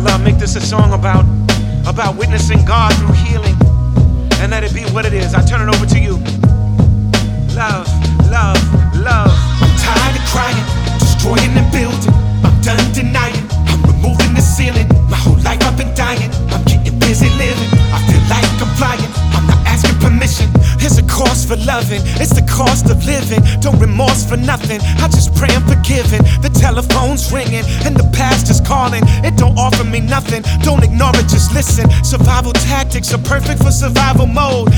love, make this a song about witnessing God through healing. And let it be what it is. I turn it over to you. Love, love, love. I'm tired of crying, destroying and building. I'm done denying, I'm removing the ceiling. My whole life I've been dying, I'm getting busy living. I feel like I'm flying, I'm not asking permission. There's a cost for loving, it's the cost of living. Don't remorse for nothing, I just pray I'm forgiven. The telephone's ringing and the past is calling. It don't offer me nothing, don't ignore it, just listen. Survival tactics are perfect for survival mode.